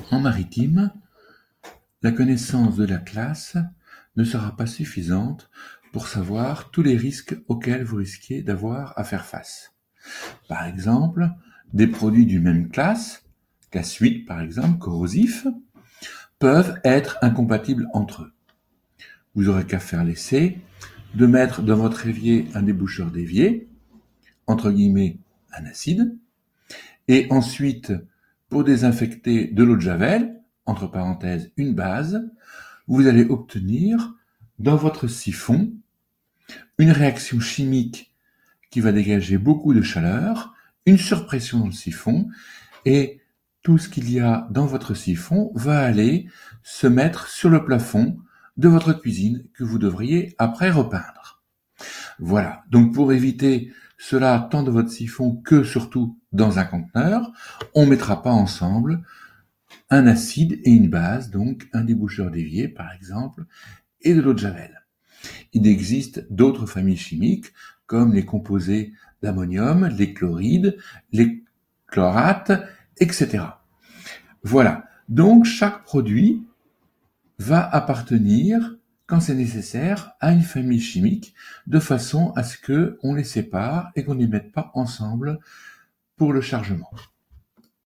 En maritime, la connaissance de la classe ne sera pas suffisante pour savoir tous les risques auxquels vous risquez d'avoir à faire face. Par exemple, des produits d'une même classe 8 par exemple, corrosifs, peuvent être incompatibles entre eux. Vous aurez qu'à faire l'essai de mettre dans votre évier un déboucheur d'évier, entre guillemets un acide, et ensuite, pour désinfecter de l'eau de javel, entre parenthèses une base, vous allez obtenir dans votre siphon une réaction chimique qui va dégager beaucoup de chaleur, une surpression dans le siphon, et tout ce qu'il y a dans votre siphon va aller se mettre sur le plafond de votre cuisine que vous devriez après repeindre. Voilà, donc pour éviter cela tant dans votre siphon que surtout dans un conteneur, on ne mettra pas ensemble un acide et une base, donc un déboucheur d'évier par exemple, et de l'eau de javel. Il existe d'autres familles chimiques comme les composés d'ammonium, les chlorides, les chlorates, etc. Voilà, donc chaque produit va appartenir, quand c'est nécessaire, à une famille chimique, de façon à ce qu'on les sépare et qu'on ne les mette pas ensemble pour le chargement.